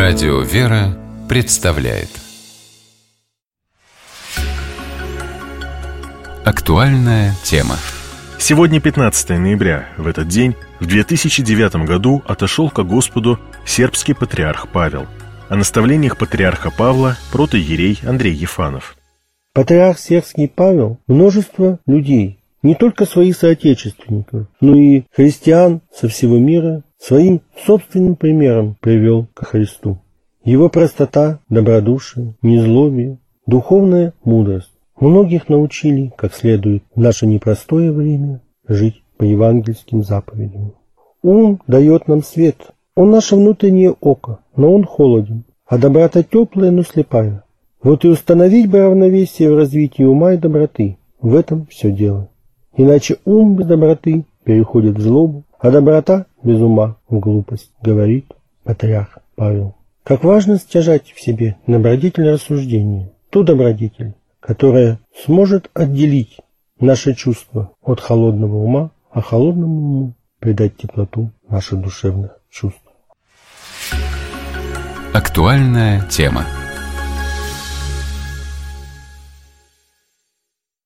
Радио «Вера» представляет актуальная тема. Сегодня 15 ноября. В этот день, в 2009 году, отошел ко Господу сербский патриарх Павел. О наставлениях патриарха Павла протоиерей Андрей Ефанов. Патриарх сербский Павел множество людей, не только своих соотечественников, но и христиан со всего мира, своим собственным примером привел ко Христу. Его простота, добродушие, незлобие, духовная мудрость многих научили, как следует в наше непростое время, жить по евангельским заповедям. Ум дает нам свет, он наше внутреннее око, но он холоден, а доброта теплая, но слепая. Вот и установить бы равновесие в развитии ума и доброты, в этом все дело. Иначе ум без доброты переходит в злобу, а доброта без ума в глупость, говорит патриарх Павел. Как важно стяжать в себе добродетель рассуждения, ту добродетель, которая сможет отделить наше чувство от холодного ума, а холодному уму придать теплоту наших душевных чувств. Актуальная тема.